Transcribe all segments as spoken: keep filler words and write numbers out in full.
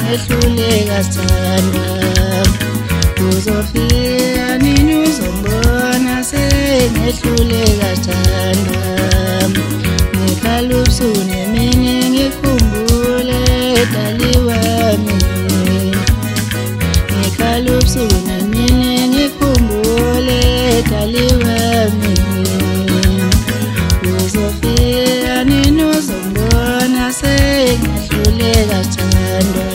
sengehluleka sithandwa uzofika nini uzombona sengehluleka sithandwa ngikhala ubusuku nemini ngikhumbule dali wami ngikhala ubusuku nemini ngikhumbule dali wami uzofika nini uzombona sengehluleka sithandwa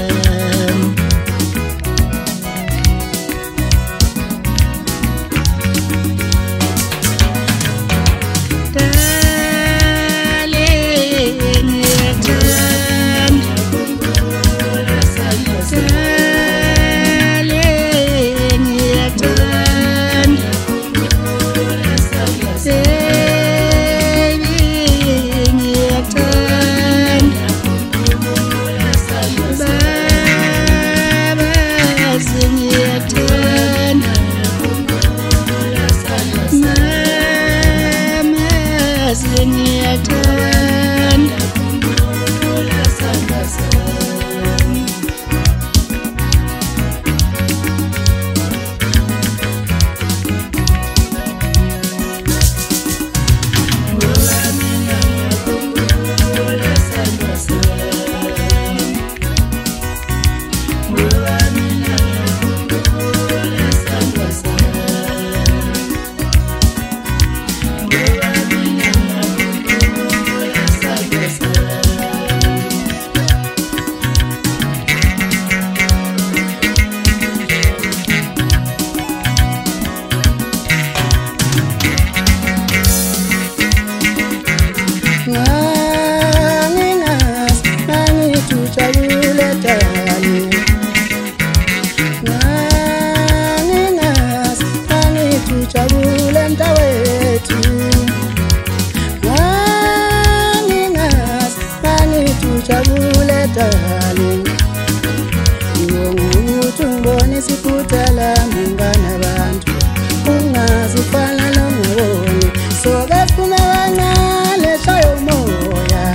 darling Ngonguthi ngibone sikhuthala mngana bantu ungazifana longibone soke phuma kancane shayo moya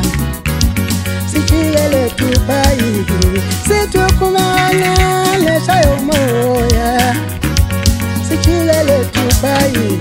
sichilele Dubai sithi phuma kancane shayo moya sichilele Dubai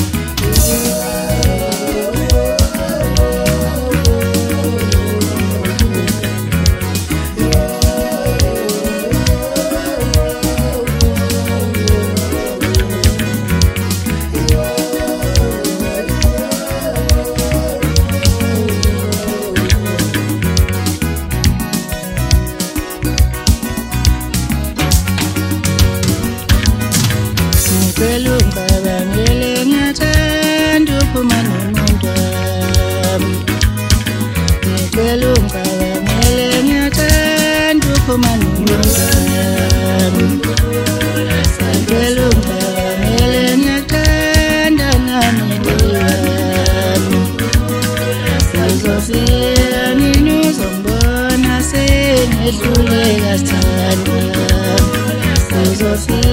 Belunga bangele ngiyathanda uphuma nomuntu wami Belunga bangele ngiyathanda uphuma nomuntu wami Belunga bangele ngiyathanda nami wami Uzofika nini uzombona sengehluleka sithandwa Uzofika